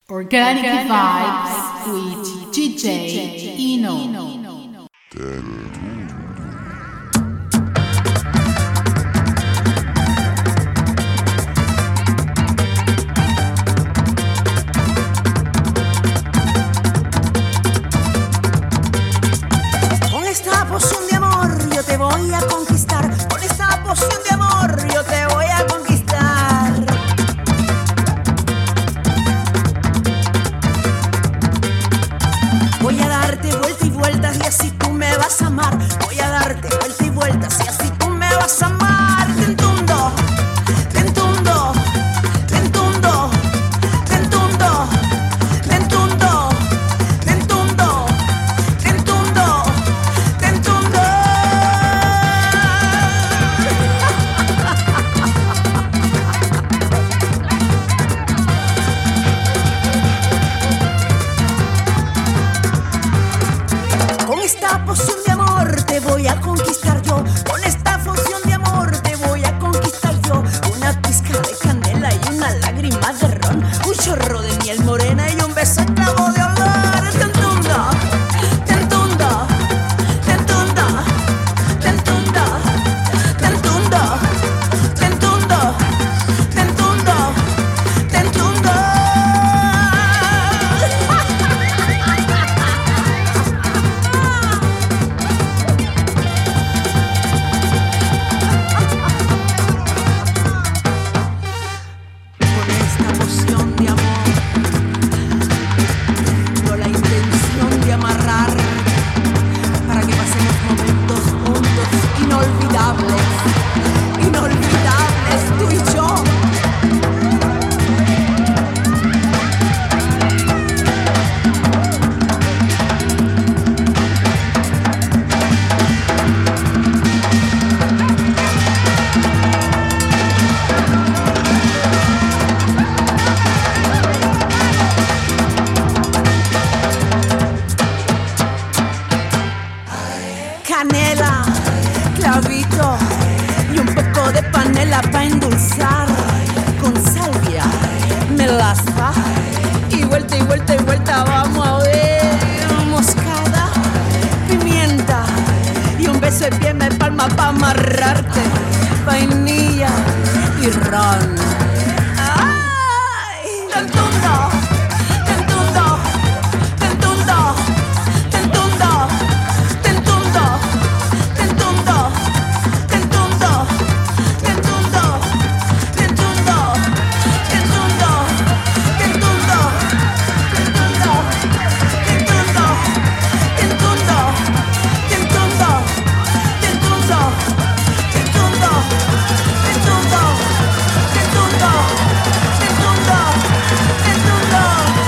Organic Vibes with DJ Eno. Con esta poción de amor yo te voy a conquistar. Con esta poción de amor yo te voy a conquistar. Voy a darte vueltas y vueltas y así tú me vas a amar. Voy a darte vueltas y vueltas y así tú me vas a amar. Te entundo, te entundo, te entundo, te entundo, te entundo, te entundo, te entundo, te entundo. Con esta poción de amor te voy a conquistar yo. Con esta poción de amor te voy a conquistar yo. Una pizca de canela y una lágrima de ron. Un chorro de miel morena y un beso esclavo de olor. Te entundo, te entundo, te entundo, te entundo, te entundo, te entundo, te entundo, te entundo. Con esta poción de amor tengo la intención de amarrar para que pasemos momentos juntos inolvidables, inolvidables tú y yo. Canela, clavito y un poco de panela para endulzar. Con salvia, melaza y vuelta y vuelta y vuelta. Vamos a ver, moscada, pimienta y un beso de pierna de palma para amarrarte. Vainilla y ron. ¡Ay! Te entundo, te entundo, te entundo, te entundo. Te entundo, te entundo, te entundo, te entundo, te entundo, te entundo, te entundo, te entundo, te entundo, te entundo, te entundo, te entundo, te entundo, te entundo, te entundo, te entundo, te entundo, te entundo, te entundo.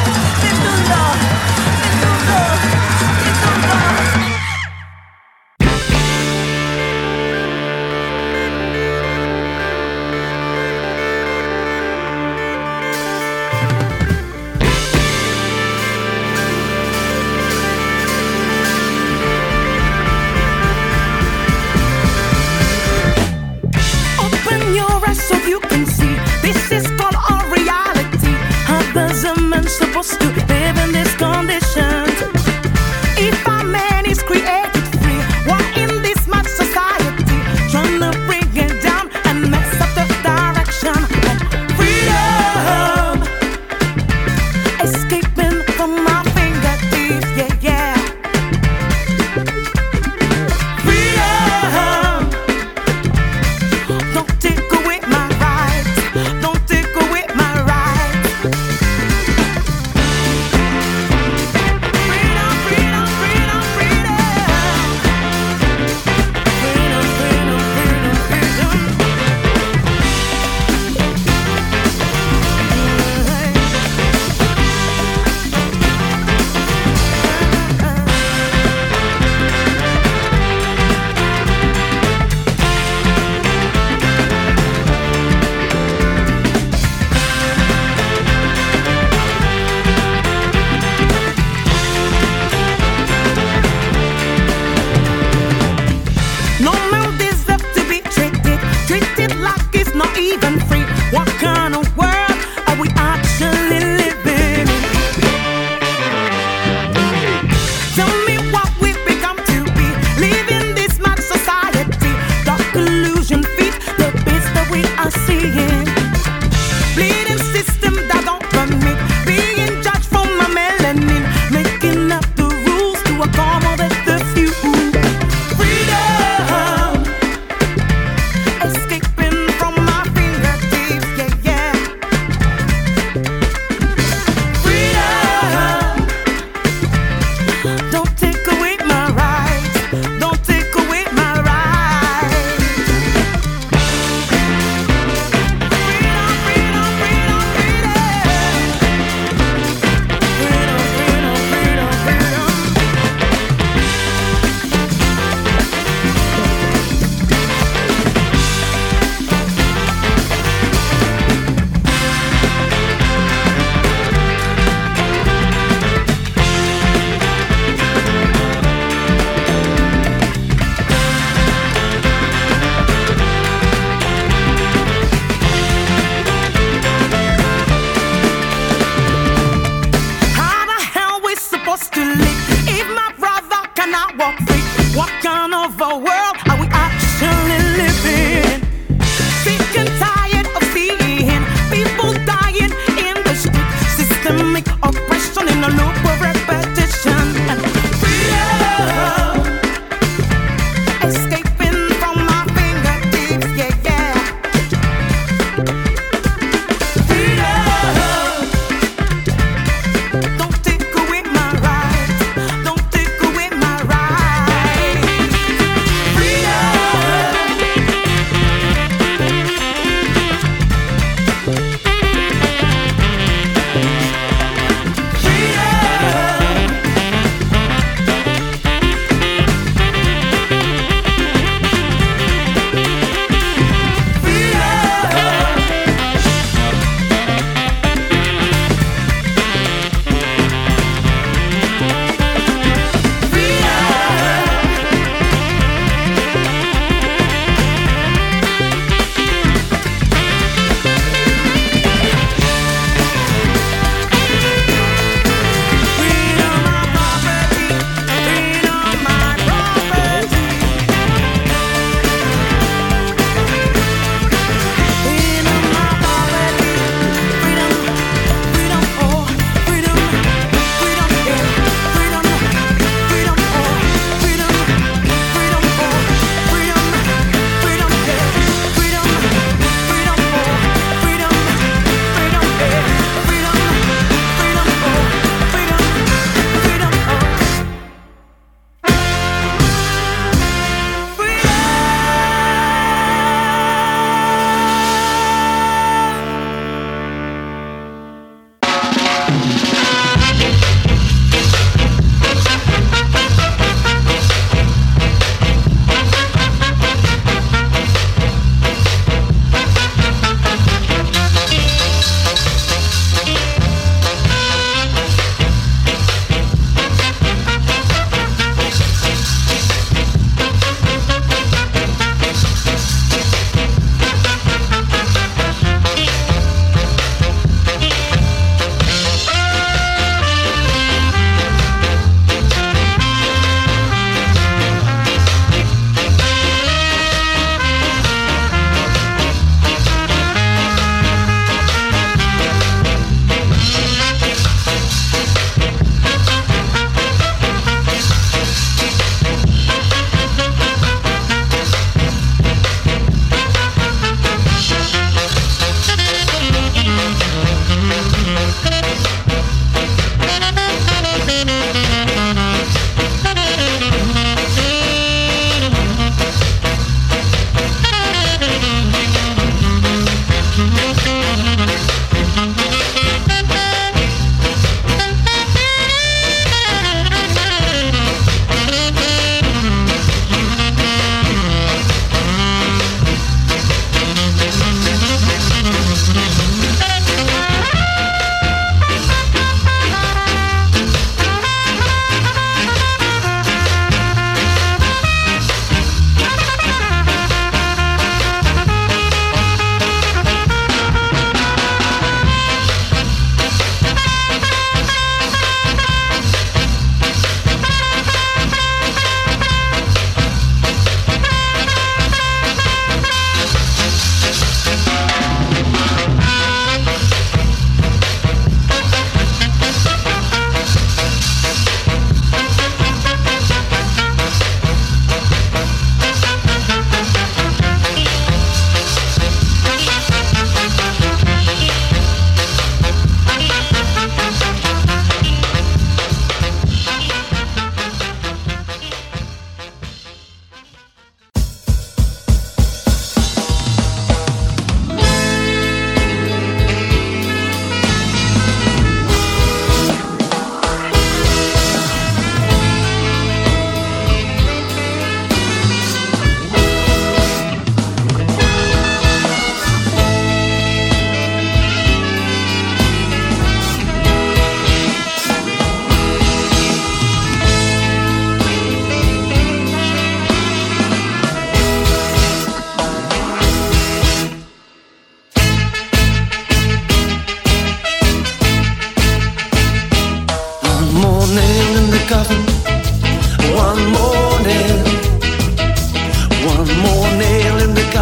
Open your eyes so you can see this is called our reality. How does a man supposed to live in this condition? If a man is created free, why in this mad society trying to bring it down and mess up the direction of freedom? Escaping from my fingertips, yeah, yeah. Freedom. Don't take away my rights. Don't take away my rights.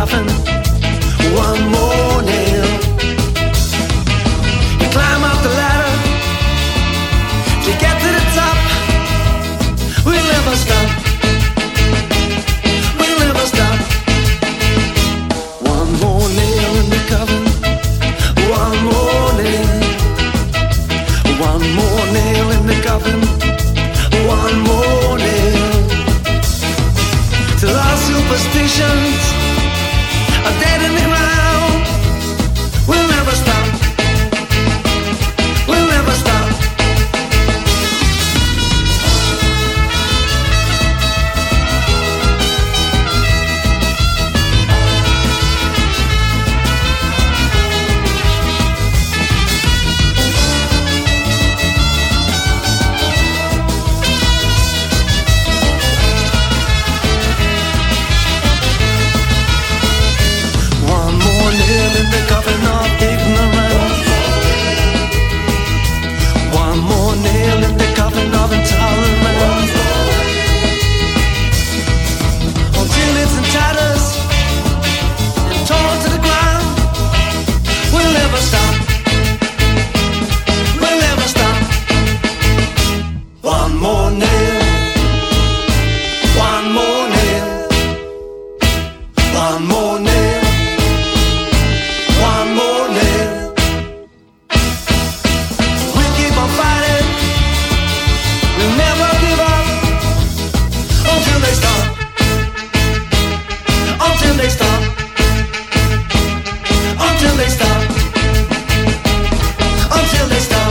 coffin. One more nail. You climb up the ladder to get to the top. We'll never stop. We'll never stop. One more nail in the coffin. One more nail. One more nail in the coffin. One more nail. Till our superstitions are dead in the ground. We'll never stop. We'll never stop. In the coffin of ignorance. One more nail in the coffin of intolerance. Until it's in tatters and torn to the ground. We'll never stop. We'll never stop. One more nail. One more nail. One more nail. One more nail. We'll keep on fighting. We'll never give up until they stop. Until they stop. Until they stop. Until they stop.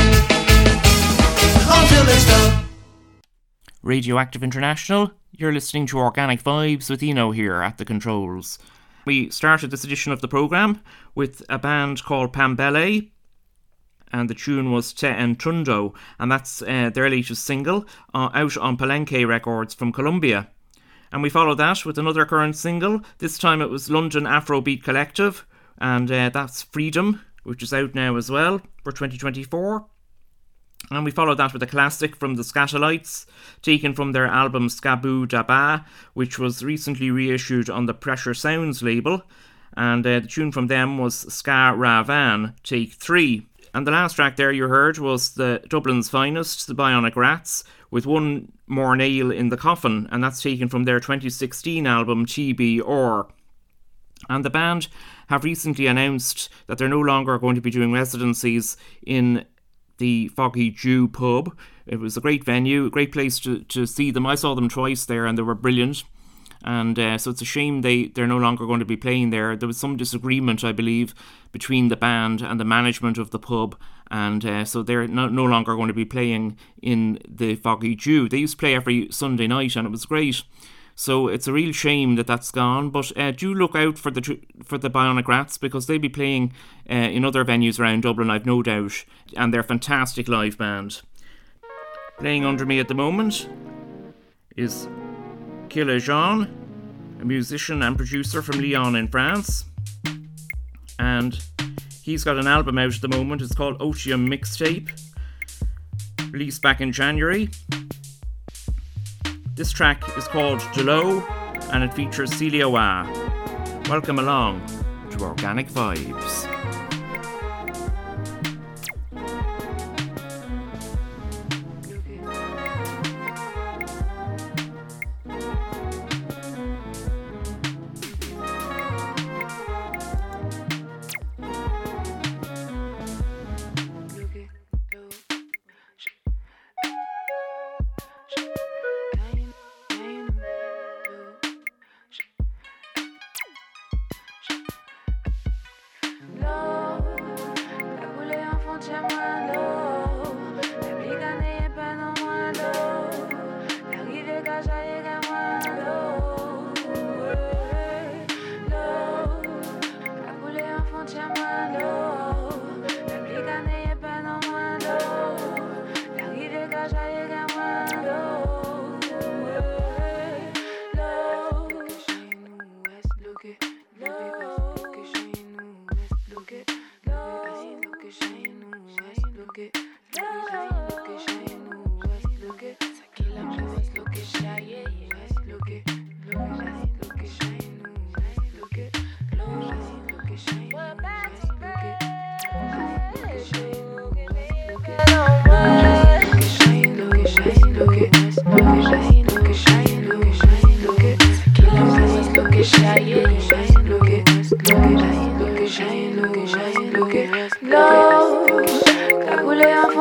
Until they stop. Radioactive International, you're listening to Organic Vibes with Eno here at the controls. We started this edition of the programme with a band called Pambele, and the tune was Te Entundo, and that's their latest single out on Palenque Records from Colombia. And we followed that with another current single. This time it was London Afrobeat Collective, and that's Freedom, which is out now as well for 2024. And we followed that with a classic from the Scatolites, taken from their album Skaboo Daba, which was recently reissued on the Pressure Sounds label. And the tune from them was Ska Ravan, Take 3. And the last track there you heard was the Dublin's Finest, the Bionic Rats, with One More Nail in the Coffin, and that's taken from their 2016 album TBR. And the band have recently announced that they're no longer going to be doing residencies in the Foggy Jew pub. It was a great venue, a great place to see them. I saw them twice there and they were brilliant. And so it's a shame they're no longer going to be playing there. There was some disagreement, I believe, between the band and the management of the pub. And so they're no longer going to be playing in the Foggy Jew. They used to play every Sunday night and it was great. So it's a real shame that that's gone, but do look out for the Bionic Rats, because they'll be playing in other venues around Dublin, I've no doubt, and they're a fantastic live band. Playing under me at the moment is Killa Jean, a musician and producer from Lyon in France, and he's got an album out at the moment. It's called Otium Mixtape, released back in January. This track is called Delo, and it features Celia Wah. Welcome along to Organic Vibes. Look it.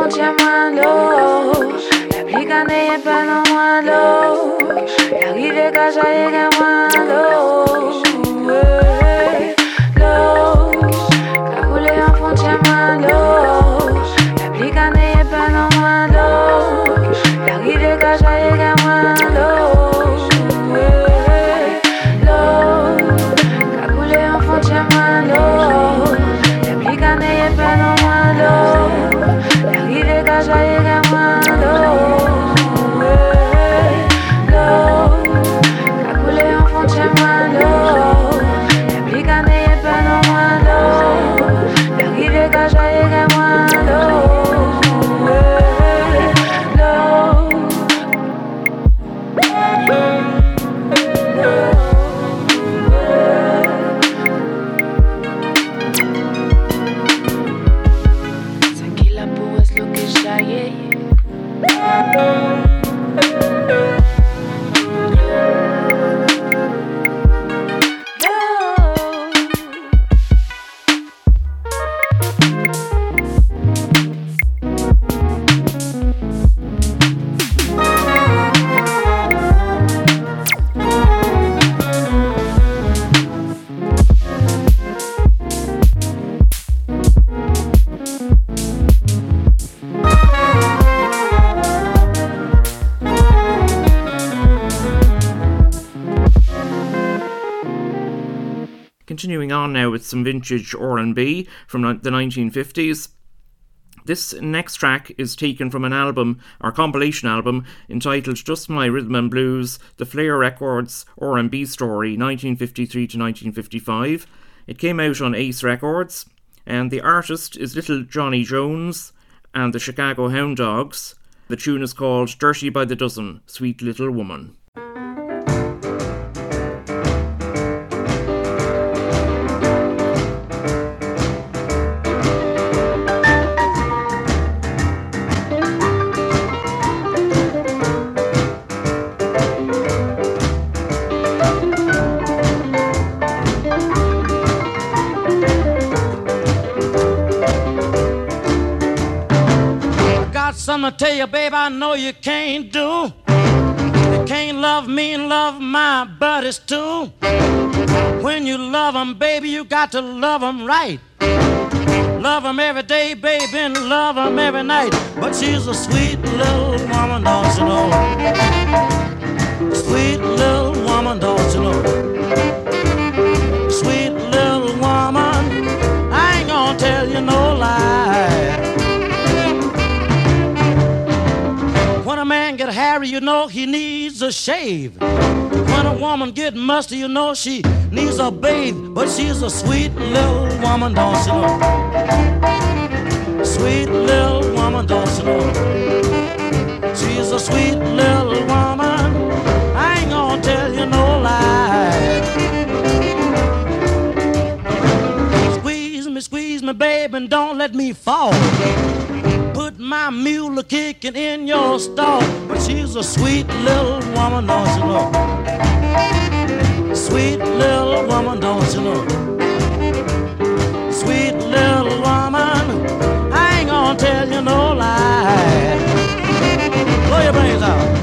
frontière moins l'eau. La pluie canée est pas non moins l'eau. L'arrivée cachaille est moins l'eau. L'eau, qu'a coulé en frontière moins l'eau. La pluie canée est pas non moins l'eau. L'arrivée cachaille est moins l'eau. L'eau, qu'a coulé en frontière moins l'eau. La pluie canée est pas non moins l'eau. L'arrivée cachaille est moins l'eau. Continuing on now with some vintage R&B from the 1950s. This next track is taken from an album, or compilation album, entitled Just My Rhythm and Blues, The Flair Records R&B Story, 1953 to 1955. It came out on Ace Records, and the artist is Little Johnny Jones and the Chicago Hound Dogs. The tune is called Dirty by the Dozen, Sweet Little Woman. Something to tell you, babe, I know you can't do. You can't love me and love my buddies too. When you love them, baby, you got to love them right. Love them every day, baby, and love them every night. But she's a sweet little woman, don't you know? Sweet little woman, don't you know? Sweet little woman, I ain't gonna tell you no lie. When a man get hairy, you know he needs a shave. When a woman get musty, you know she needs a bathe. But she's a sweet little woman, don't you know? Sweet little woman, don't you know? She's a sweet little woman, I ain't gonna tell you no lie. Squeeze me, babe, and don't let me fall. Put my mule kicking in your stall. But she's a sweet little woman, don't you know? Sweet little woman, don't you know? Sweet little woman, I ain't gonna tell you no lie. Blow your brains out.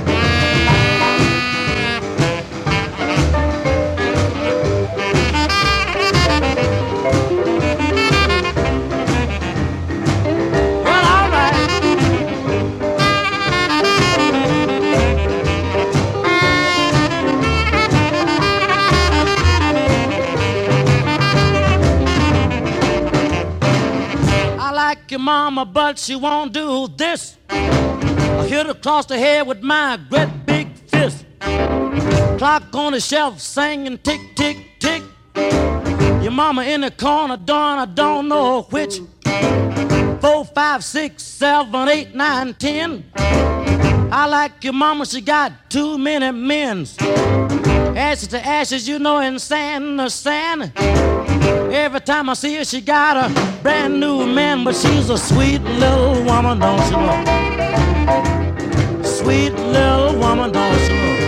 Your mama, but she won't do this. I hit her across the head with my great big fist. Clock on the shelf singing tick, tick, tick. Your mama in the corner doing I don't know which. 4, 5, 6, 7, 8, 9, 10. I like your mama, she got too many men's. Ashes to ashes, you know, and sand to sand. Every time I see her, she got a brand new man. But she's a sweet little woman, don't you know? Sweet little woman, don't you know?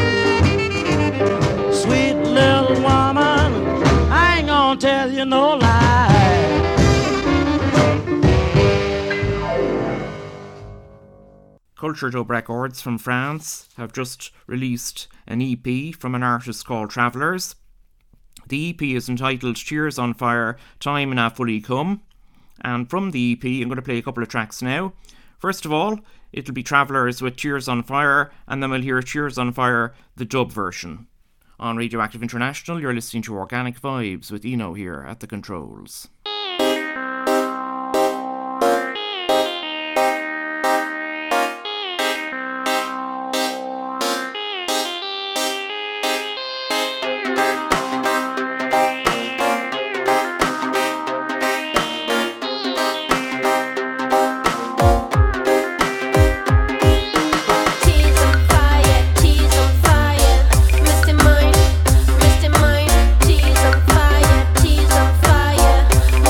Sweet little woman, I ain't gonna tell you no lie. Culture Dub Records from France have just released an EP from an artist called Travellers. The EP is entitled Cheers on Fire, Time Na Fully Come. And from the EP, I'm going to play a couple of tracks now. First of all, it'll be Travellers with Cheers on Fire, and then we'll hear Cheers on Fire, the dub version. On Radioactive International, you're listening to Organic Vibes with Eno here at the controls. Cheese on fire,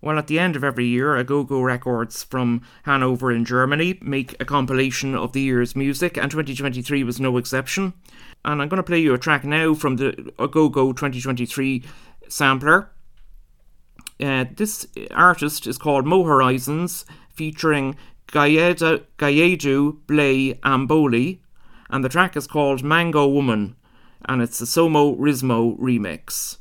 Well, at the end of every year, Go-Go Records from Hanover in Germany make a compilation of the year's music, and 2023 was no exception. And I'm going to play you a track now from the Go-Go 2023 sampler. This artist is called Mo Horizons, featuring Gayedu Blay Amboli, and the track is called Mango Woman, and it's a Somo Rizmo remix.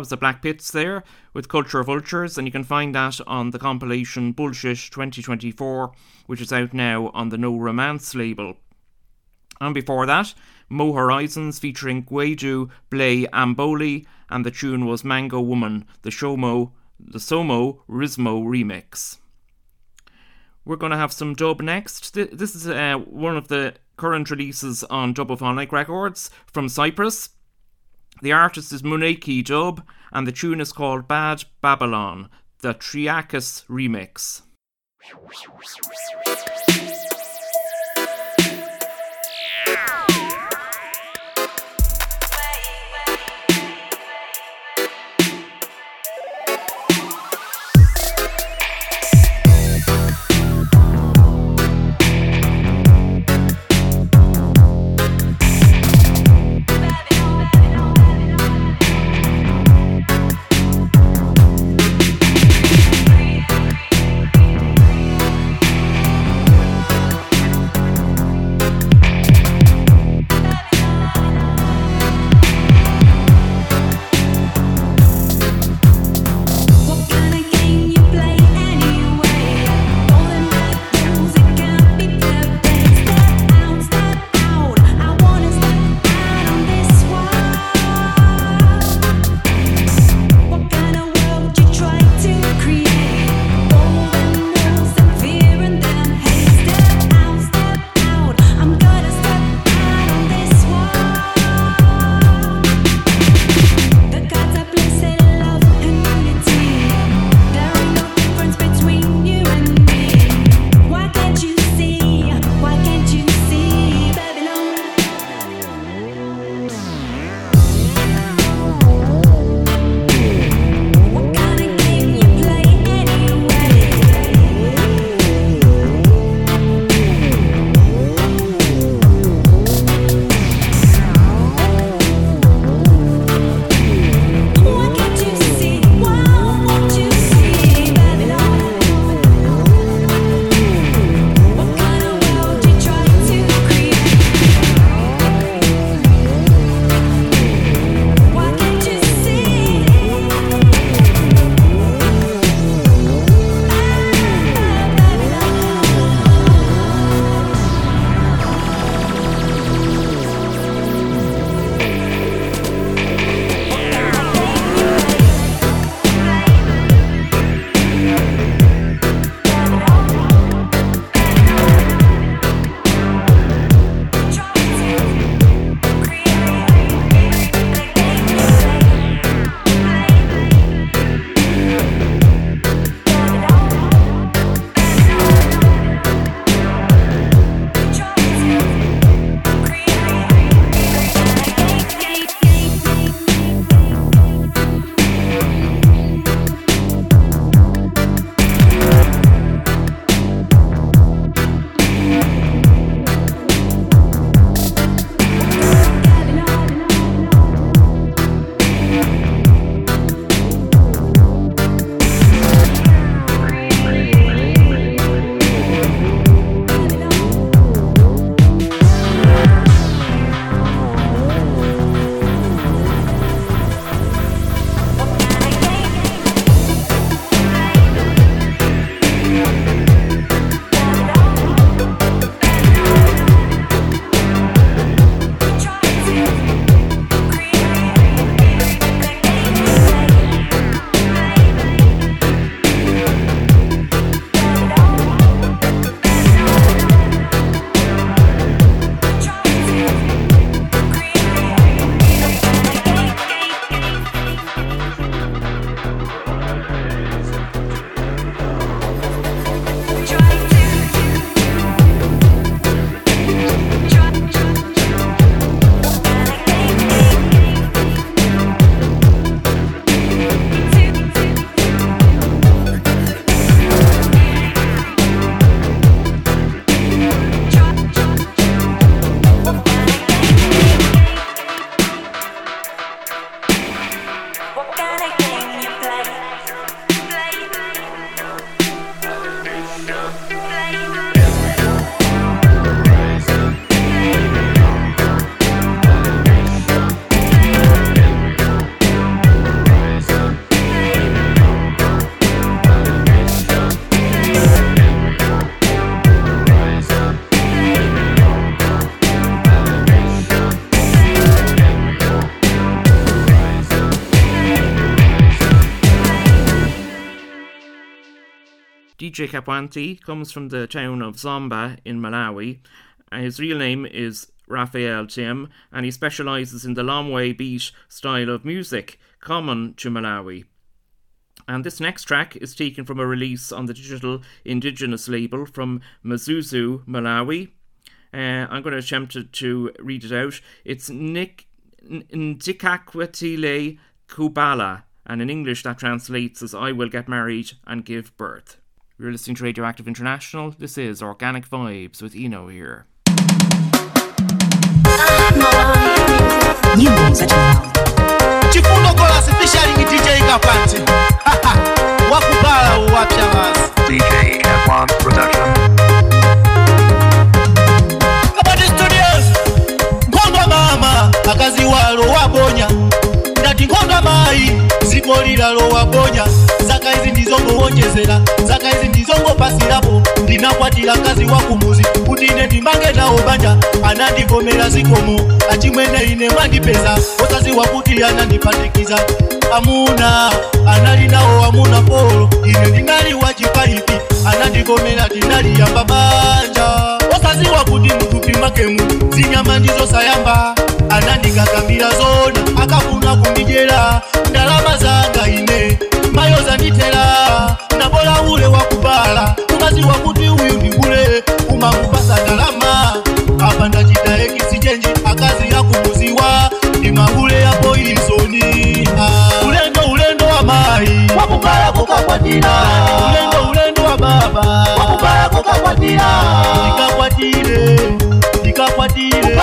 was the Black Pits there with Culture Vultures, and you can find that on the compilation Bullshit 2024, which is out now on the No Romance label. And before that, Mo Horizons featuring Gweju Blay Amboli, and the tune was Mango Woman, the Somo Rizmo remix. We're going to have some dub next. This is one of the current releases on Dubophonic Records from Cyprus. The artist is Muneki Dub, and the tune is called Bad Babylon, the Triakis remix. DJ Kapwanti comes from the town of Zomba in Malawi. His real name is Raphael Tim, and he specialises in the Lomwe beat style of music common to Malawi. And this next track is taken from a release on the digital indigenous label from Mazuzu, Malawi. I'm going to attempt to read it out. It's Ndikakwatile Kubala, and in English that translates as I will get married and give birth. You're listening to Radioactive International. This is Organic Vibes with Eno here. Chifundo Golas featuring DJ Kapwanti. Wakubala wapya wazi. DJ Kapwan Production. About the studios. Ngondwa mama akazi walo wabonya. Ndati ngondwa mai zikolira lo wabonya. Zaka izi ndizo ngowonjezera. Zaka izi ndizo ngopasirapo. Ndinakwatira kazi wakumuzi. Kuti ine ndimange nawo banja. Anandivomera zikomo. Achimwene ine mwandipeza. Osazi wakuti anandipandikiza. Amuna analinawo amuna polo. Ine ndinali wachipaipi. Anandivomera tinali yamba banja. Osazi wakuti mtupi makemu. Zinyama ndizo sayamba. Anandikakambira zona. Akafuna kumijera. Ndalama zanga ine mayo zanditera. Nabola ule wakubala. Ukazi wakuti uyu ndibule. Umakupasa ndalama. Apa ndachita ekisijenji. Akazi yakumuziwa. Ndimahule ya poisoni. Ulendo wa mai wakubala kukakwatira. Ulendo wa baba wakubala kukakwatira. Ndikakwatire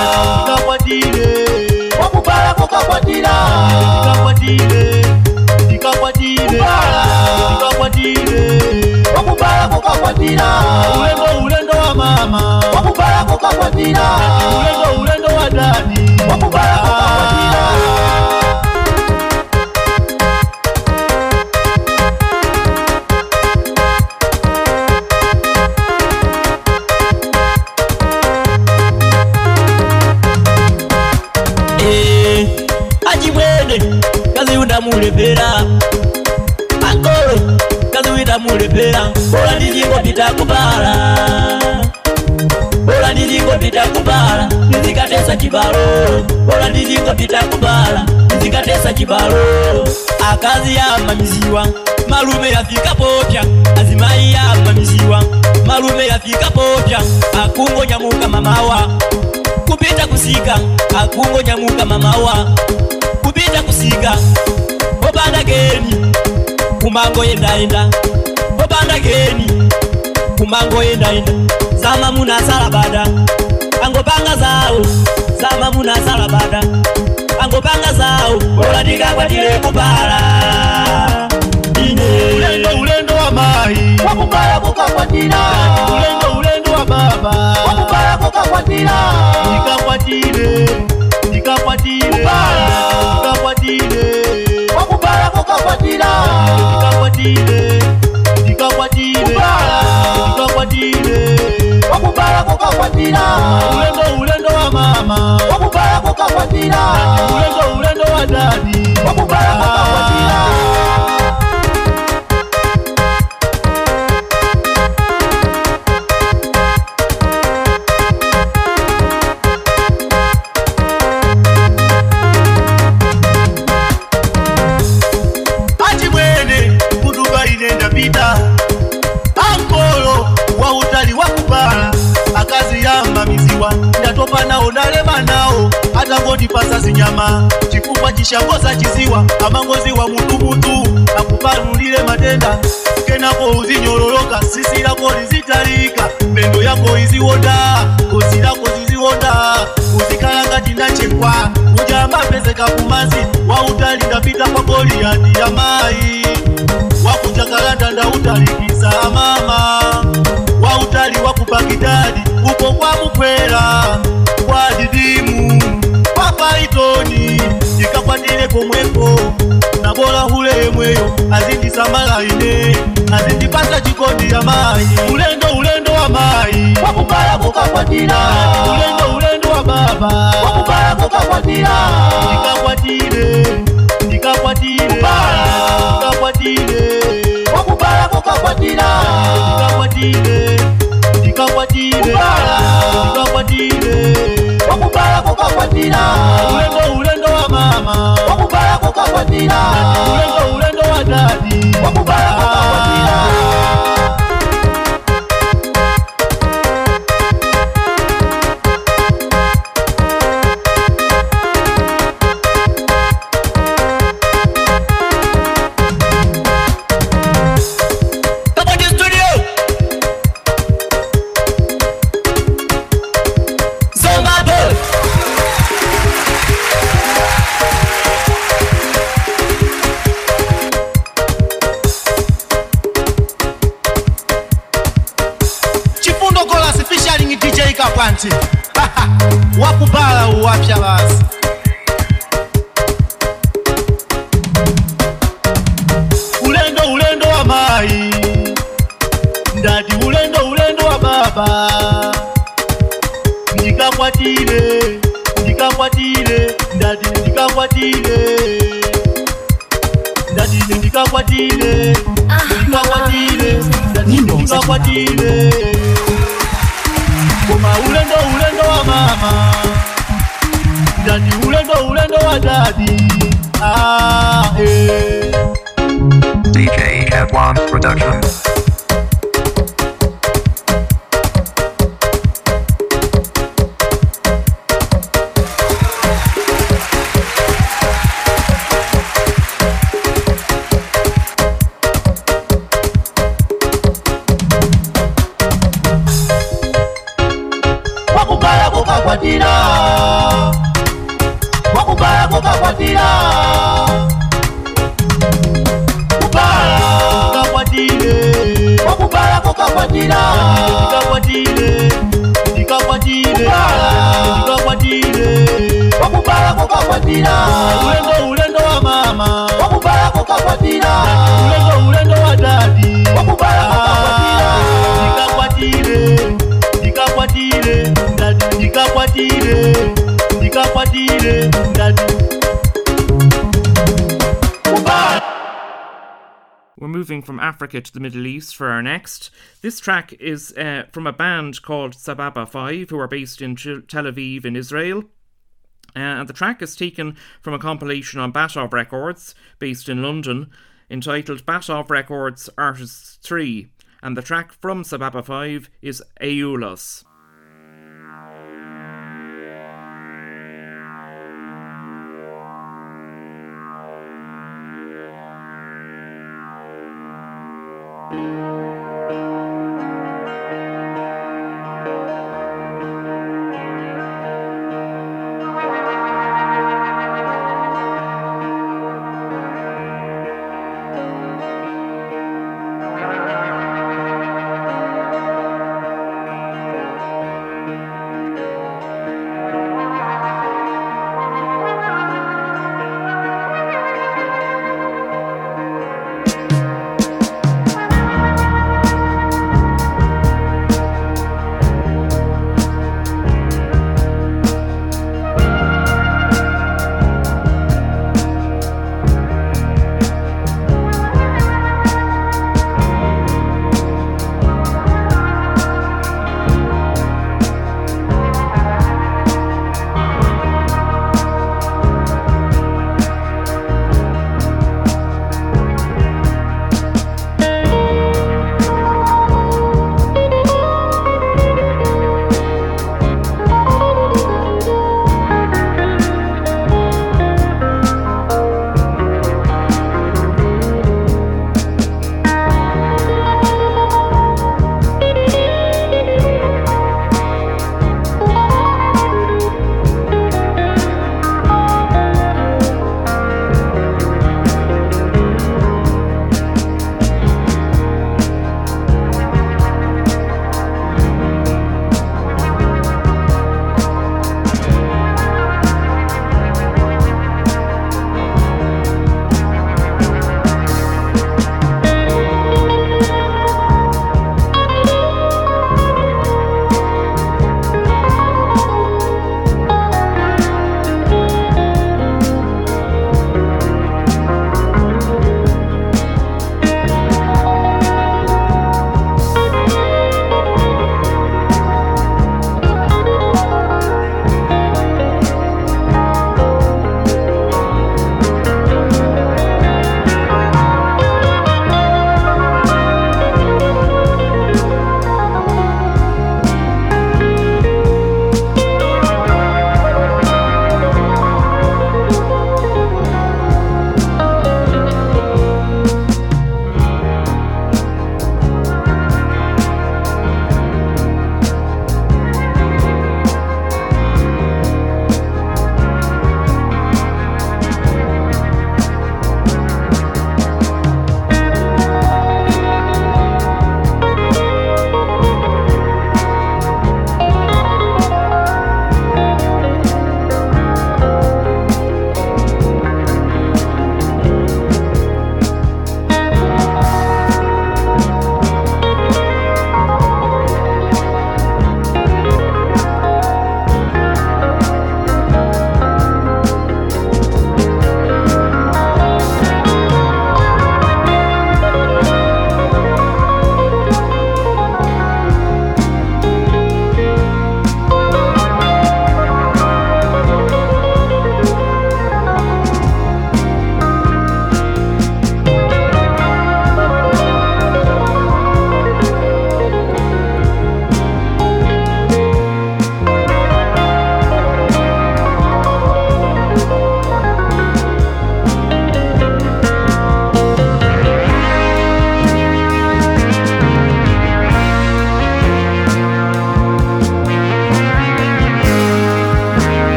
wakubala kukakwatira. Ndikakwatire wakubala kukakwatira. Ulendo wa mama wakubala kukakwatira. Ulendo wa dadi wakubala kukakwatira. Kazi unamulepera Angolo, kazi unamulepera. Bola ndizingo pita kubala Nizikatesa chibalo. Bola ndizingo pita kubala Nizikatesa chibalo. Akazi ya mamiziwa malume yafika popya. Azimai ya mamiziwa malume yafika popya. Akungo nyamuka mamawa kupita kusika. Akungo nyamuka mamawa kupita kusika. Obanda geni kumango yenda. Obanda geni kumango yenda. Zama muna salabada angopanga zao. Zama muna salabada angopanga zao. Bola ndikakwatire kubala ine. Ulendo wa mai wakubala kukakwatira. Ulendo wa baba wakubala kukakwatira. Ndikakwatire wakubala kukakwatira. Ndikakwatire wakubala kukakwatira. Ulendo wa mama wakubala kukakwatira. Ulendo wa dadi wakubala kukakwatira. Angolo wa utali wakubala. Akazi ya mamiziwa ndatopa nao ndalema nao. Hata ngoti pasa zinyama. Chifukwa chishangoza chiziwa. Amangozi wa mutu akupanulile matenda. Kenako uzinyololoka. Sisi lako lizitalika. Mendo yako iziwonda. Kosi lako ziziwonda. Uzikalanga tinachekwa. Ujamba pese kapumazi. Wa utali ndapita kwa Goliathi ya mai. Wakujakalanda ndautalikisa mama. Wautali wakupakidadi uko kwa mukwera. Kwa didimu papa itoni. Ndikakwatire komweko. Nabola hule mweyo. Azindisamala ine. Azindipata chikondi ya mai. Ulendo wa mai wakubala kukakwatira. Ulendo wa baba wakubala kukakwatira. Ndikakwatire wakubala kukakwatira. ndikakwatire ndikakwatire wakubala kokakwatira ulendo wa mama wakubala kokakwatira ulendo wa dadi wakubala kokakwatira. Panti wakubala uwapya basi ulendo wa mai ndati ulendo wa baba ndikakwatire ndati ndikakwatire Koma ulendo wa mama ndani ulendo wa dadi DJ Advance Production. wakubala kokakwatira wakubala kokakwatira ndikakwatire wakubala kokakwatira ulendo wa mama wakubala kokakwatira ulendo wa dadi wakubala kokakwatira ndikakwatire ndadi. We're moving from Africa to the Middle East for our next. This track is from a band called Sababa 5, who are based in Tel Aviv in Israel. And the track is taken from a compilation on Batov Records, based in London, entitled Batov Records Artists 3. And the track from Sababa 5 is Aeulos.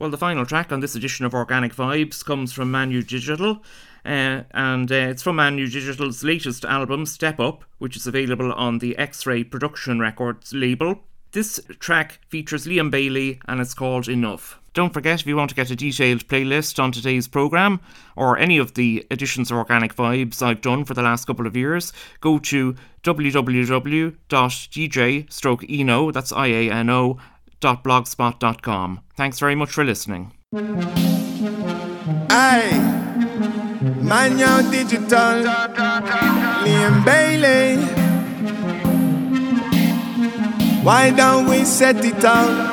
Well, the final track on this edition of Organic Vibes comes from Manu Digital, and it's from Manu Digital's latest album, Step Up, which is available on the X-Ray Production Records label. This track features Liam Bailey and it's called Enough. Don't forget, if you want to get a detailed playlist on today's programme, or any of the editions of Organic Vibes I've done for the last couple of years, go to www.dj-eno, that's IANO, .blogspot.com. Thanks very much for listening. Aye, Manu Digital, Liam Bailey. Why don't we set it up?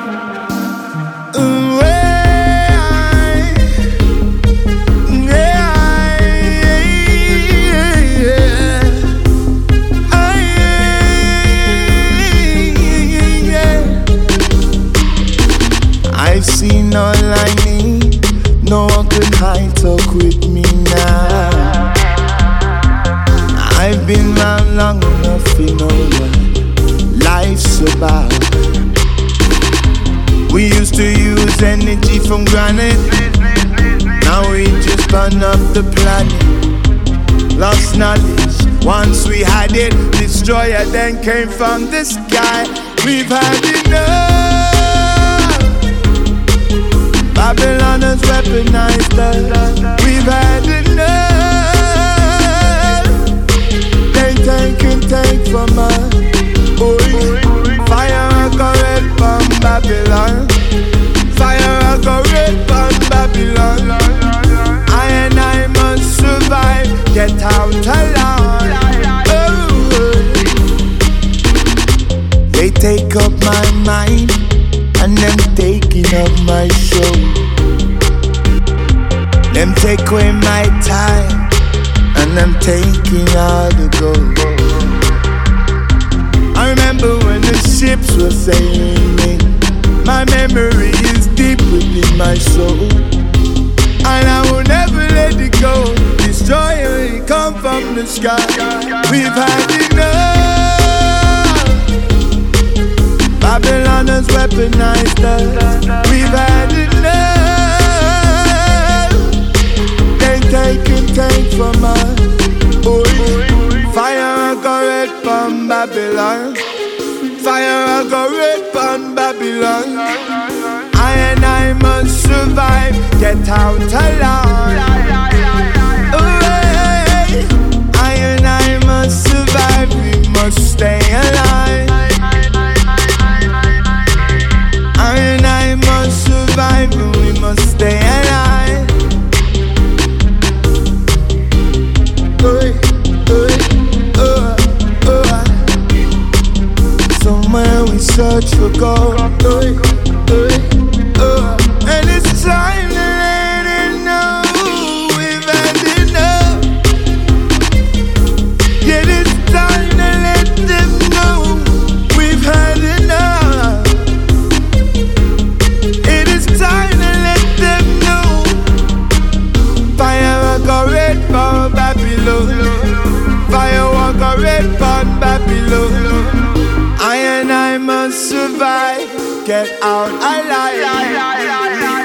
I've seen all I need. No one can hide talk with me now. I've been around long enough, you know what life's about. We used to use energy from granite. Now we just burn up the planet. Lost knowledge, once we had it. Destroyer then came from the sky. We've had enough. Babylon has weaponized us. We've had enough. They take from us. Fire a go red from Babylon. Fire a go red from Babylon. I and I must survive. Get out alive. Oh. They take up my mind and them taking up my soul. Them take away my time and them taking all the gold. I remember when the ships were sailing in. My memory is deep within my soul, and I will never let it go. Destroyer, it come from the sky. We've had enough. Babylon has weaponized us. We've had enough. They take from us. Fire a go red from Babylon. Fire a go red from Babylon. I and I must survive. Get out alive. I and I must survive. We must stay alive. I and I must survive. We must stay alive. Somewhere we search for gold. And it's time to let it know we've had enough. Yeah, it's time to let them know we've had enough. It is time to let them know. Fire a go red for Babylon. Fire a go red for Babylon. I and I must survive, get out alive.